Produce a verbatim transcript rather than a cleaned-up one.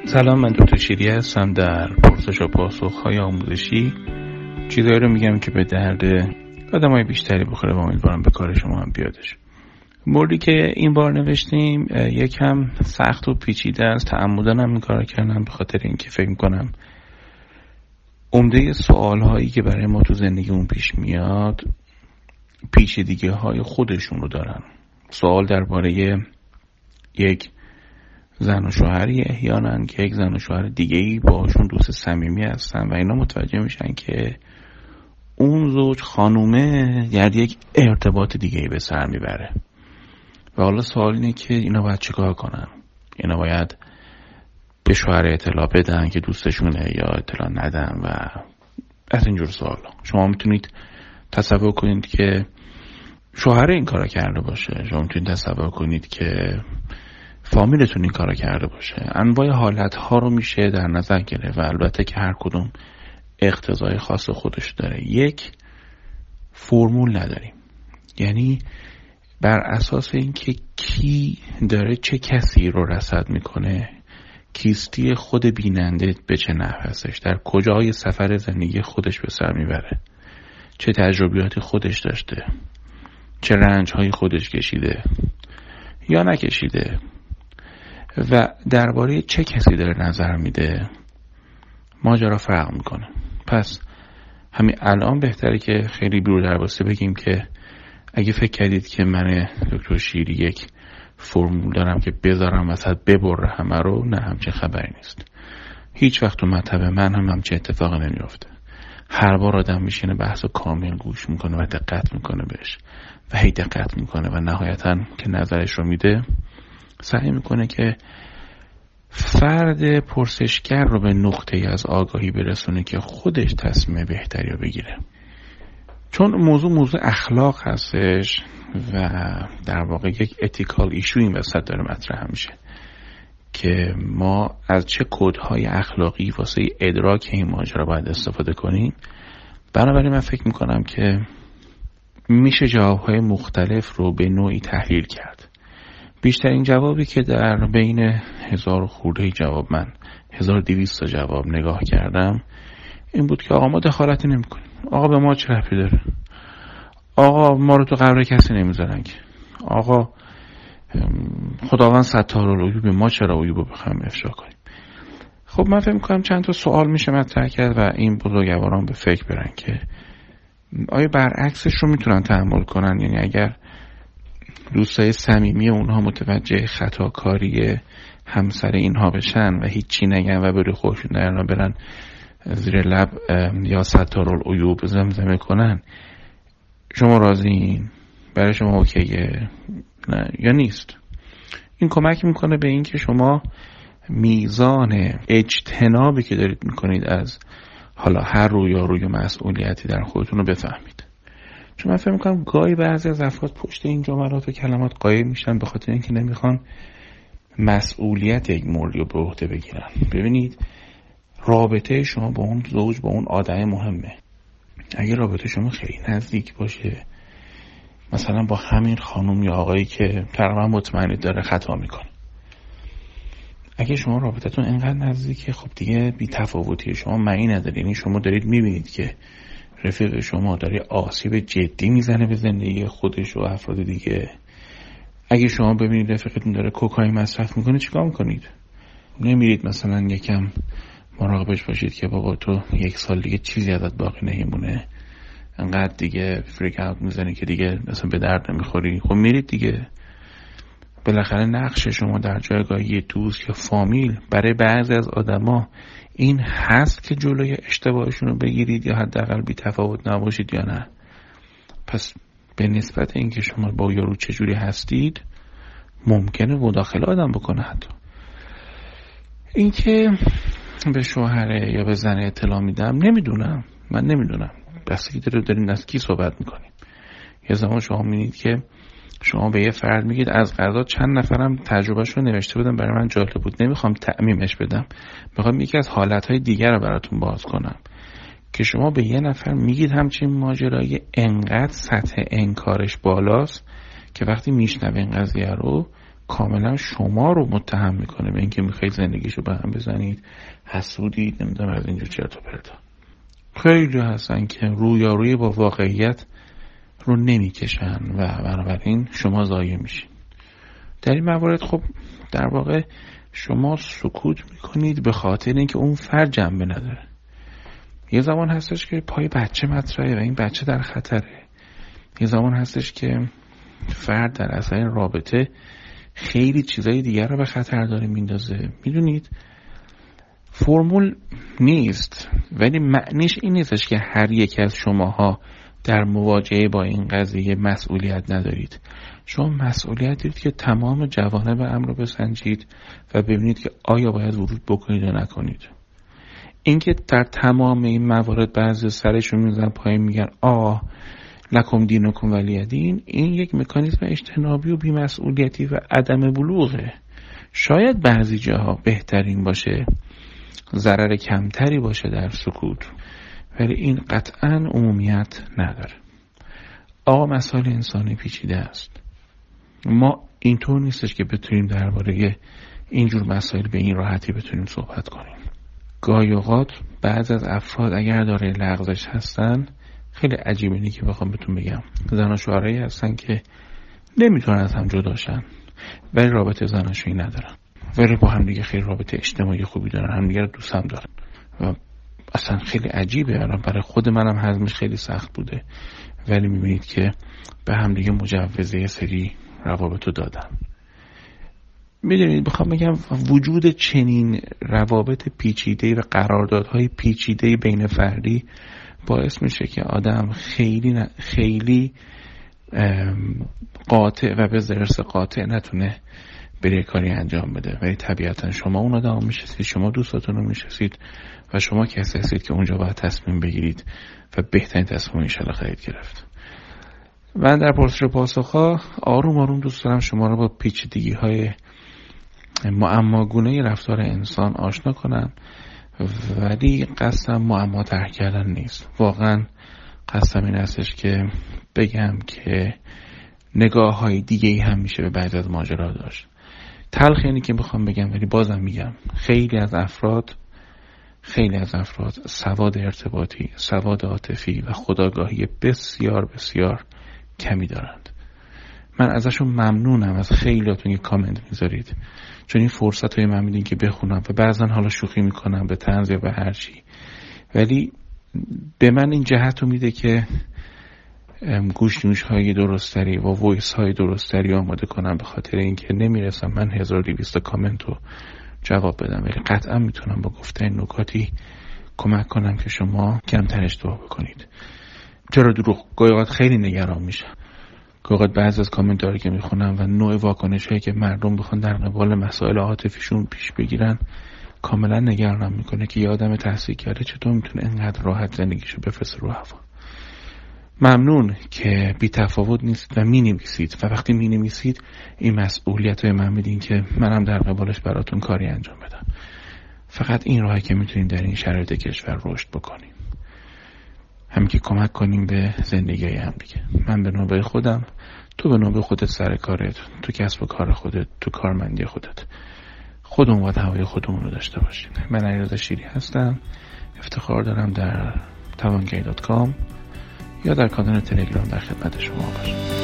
سلام، من دکتر شیری هستم. در پرسش و پاسخ‌های آموزشی چیزایی رو میگم که به درد آدمای بیشتری بخوره و امیدوارم به کار شما هم بیادش. موردی که این بار نوشتیم یکم سخت و پیچیده است. تعمدن هم این کار کردم به خاطر اینکه فکر میکنم عمده سوال هایی که برای ما تو زندگیمون پیش میاد پیچیدگی های خودشون رو دارن. سوال درباره یک زن و شوهری احیانا که یک زن و شوهر دیگه‌ای باشون دوست صمیمی هستن و اینا متوجه میشن که اون زوج خانومه یعنی یک ارتباط دیگه‌ای به سر میبره و حالا سوال اینه که اینا باید چیکار کنن؟ اینا باید به شوهر اطلاع بدن که دوستشونه یا اطلاع ندن و از اینجور سوال. شما میتونید تصور کنید که شوهر این کارا کرده باشه، شما میتونید تصور کنید که فامیلتون این کارا کرده باشه. انواع حالت‌ها رو میشه در نظر گرفت و البته که هر کدوم اقتضای خاص خودش داره. یک فرمول نداریم، یعنی بر اساس اینکه کی داره چه کسی رو رصد میکنه، کیستی خود بیننده به چه نحو هستش، در کجای سفر زندگی خودش به سر میبره، چه تجربیاتی خودش داشته، چه رنج‌های خودش کشیده یا نکشیده و درباره چه کسی داره نظر میده، ماجرا فرق میکنه. پس همین الان بهتره که خیلی بیرو درباسته بگیم که اگه فکر کردید که من دکتر شیری یک فرمول دارم که بذارم وسط ببره همه رو، نه، همچین خبری نیست. هیچ وقت تو مطب من هم همچین اتفاق نمیفته. هر بار آدم میشینه بحث و کامل گوش میکنه و دقت میکنه بهش و هی دقت میکنه و نهایتاً که نظرش رو میده سعی میکنه که فرد پرسشگر رو به نقطه‌ای از آگاهی برسونه که خودش تصمیم بهتری رو بگیره. چون موضوع موضوع اخلاق هستش و در واقع یک ethical issue این وسط داره مطرح میشه که ما از چه کدهای اخلاقی واسه ادراک این ماجرا باید استفاده کنیم. بنابراین من فکر میکنم که میشه جوابهای مختلف رو به نوعی تحلیل کرد. بیشترین جوابی که در بین هزار خورده جواب، من هزار دویست تا جواب نگاه کردم، این بود که آقا ما دخالتی نمی کنیم، آقا به ما چه ربطی داره، آقا ما رو تو قبر کسی نمیذارن که، آقا خداوند ستار العیوب، به ما چرا عیوب رو بخوایم افشا کنیم. خب من فکر می‌کنم چند تا سوال میشه مطرح کرد و این بزرگواران به فکر برن که آیا برعکسش رو میتونن تحمل کنن. یعنی اگر دوستای صمیمی اونها متوجه خطاکاری همسر اینها بشن و هیچی نگن و بری خودشون درنا برن زیر لب یا ستار العیوب زمزمه کنن، شما راضیین؟ برای شما اوکیه؟ نه یا نیست؟ این کمک میکنه به این که شما میزان اجتنابی که دارید میکنید از حالا هر روی یا روی مسئولیتی در خودتون رو بفهمید. چون من فکر میکنم گاهی بعضی از افراد پشت این جملات و کلمات قایم میشن به خاطر اینکه نمیخوان مسئولیت یک موردی رو به عهده بگیرن. ببینید، رابطه شما با اون زوج، با اون آدم مهمه. اگه رابطه شما خیلی نزدیک باشه، مثلا با همین خانم یا آقایی که تقریبا مطمئنید داره خطا میکنه، اگه شما رابطتون اینقدر نزدیکه، خب دیگه بی تفاوتی شما معنی نداره. یعنی شما دارید میبینید که رفیق شما داره آسیب جدی میزنه به زندگی خودش و افراد دیگه. اگه شما ببینید رفیقتون داره کوکائین مصرف میکنه، چیکار میکنید؟ نمیرید مثلا یکم مراقبش باشید که بابا تو یک سال دیگه چیزی ازت باقی نمیمونه، انقدر دیگه فریک اوت میزنی که دیگه مثلا به درد نمیخوری. خب میرید دیگه. بالاخره نقش شما در جایگاه یه دوست یا فامیل برای بعضی از آدما این هست که جلوی اشتباهشون رو بگیرید یا حداقل بی تفاوت نباشید یا نه. پس به نسبت اینکه شما با یارو چجوری هستید ممکنه مداخله آدم بکنه. حتی اینکه به شوهره یا به زن اطلاع میدم، نمیدونم، من نمیدونم، بستگی داره داریم از کی صحبت میکنیم. یه زمان شما میبینید که شما به یه فرد میگید از قضا چند نفرم تجربهش رو نوشته بودم برای من جالب بود، نمیخوام تعمیمش بدم، میخوام یکی از حالتهای دیگر رو براتون باز کنم که شما به یه نفر میگید همچین ماجرایی انقدر سطح انکارش بالاست که وقتی میشنوه این قضیه رو کاملا شما رو متهم میکنه به اینکه میخواید زندگیشو به هم بزنید، حسودید، نمیدونم از اینجور چرت و پرتا. خیلی هستن که رویارویی با واقعیت رو نمیکشن و بنابراین شما ضایع میشین. در این موارد خب در واقع شما سکوت میکنید به خاطر اینکه اون فرد جنبه نداره. یه زمان هستش که پای بچه مطرحه و این بچه در خطره. یه زمان هستش که فرد در اثر رابطه خیلی چیزای دیگر رو به خطر داره میندازه. میدونید فرمول نیست، ولی معنیش این نیستش که هر یک از شماها در مواجهه با این قضیه مسئولیت ندارید. شما مسئولیت دارید که تمام جوانب امر رو بسنجید و ببینید که آیا باید ورود بکنید یا نکنید. اینکه در تمام این موارد بعضی سرشون میزنن پایین میگن آه لکم دینکم ولی دین، این یک مکانیزم اجتنابی و بی‌مسئولیتی و عدم بلوغه. شاید بعضی جاها بهترین باشه، ضرر کمتری باشه در سکوت، ولی این قطعاً عمومیت نداره. آقا مسائل انسانی پیچیده است. ما اینطور نیستش که بتونیم درباره اینجور مسائل به این راحتی بتونیم صحبت کنیم. گاهی اوقات بعض از افراد اگر داره لغزش هستن، خیلی عجیبه اینی که بخوام بهتون بگم، زن و شوهرایی هستن که نمیتونن از هم جداشن ولی رابطه زناشویی ندارن، ولی با هم دیگه خیلی رابطه اجتماعی خوبی دارن، هم دیگه رو دوست هم دارن و اصلا خیلی عجیبه. الان برای خود منم هضمش خیلی سخت بوده، ولی میبینید که به هم دیگه مجوزه یه سری روابط رو دادن. میدونید بخوام بگم وجود چنین روابط پیچیده و قراردادهای پیچیده بین فردی باعث میشه که آدم خیلی خیلی قاطع و به ضرس قاطع نتونه بره کاری انجام بده. ولی طبیعتا شما اون آدم میشناسید، شما دوستاتون رو میشناسید و شما کسی هستید که اونجا باید تصمیم بگیرید و بهترین تصمیم انشالله خواهید گرفت. من در پرسش و پاسخ‌ها آروم آروم دوست دارم شما رو با پیچیدگی های معماگونه رفتار انسان آشنا کنم، ولی قصدم معما ترک کردن نیست. واقعا قصدم این هستش که بگم که نگاه های دیگه ای هم میشه به بعضی از ماجرا داشت. تلخ اینی که بخوام بگم، ولی بازم میگم خیلی از افراد خیلی از افراد سواد ارتباطی، سواد عاطفی و خودآگاهی بسیار بسیار کمی دارند. من ازشون ممنونم، از خیلیاتون که کامنت میذارید، چون این فرصت های من میدین که بخونم و بعضا حالا شوخی میکنم به طنز یا به هر چی، ولی به من این جهت رو میده که گوشنوش های درستری و وایس های درستری آماده کنم، به خاطر اینکه نمیرسم من هزار و دویست کامنت رو جواب بدم، ولی قطعا میتونم با گفتن نکاتی کمک کنم که شما کمتر اشتباه بکنید. چرا دروغ؟ گاهی خیلی نگران میشم. گاهی بعضی از کامنت هایی که میخونم و نوع واکنش هایی که مردم بخوان در قبال مسائل عاطفیشون پیش بگیرن کاملا نگرانم میکنه که یه آدم تحصیل کرده چطور میتونه اینقدر راحت زندگیشو بفرسته رو هوا. ممنون که بی تفاوت نیست و می نویسید و وقتی می نویسید این مسئولیت های من میدین که منم در قبالش براتون کاری انجام بدم. فقط این راهی که میتونیم در این شرایط کشور رشد بکنیم، هم که کمک کنیم به زندگی هم دیگه. من به نوبه خودم، تو به نوبه خودت سر کارت، تو کسب و کار خودت، تو کارمندی خودت. خودمون باید هوای خودمون رو داشته باشیم. من علیرضا شیری هستم، افتخار دارم در توانگری دات کام یا در کانال تلگرام در خدمت شما باشم.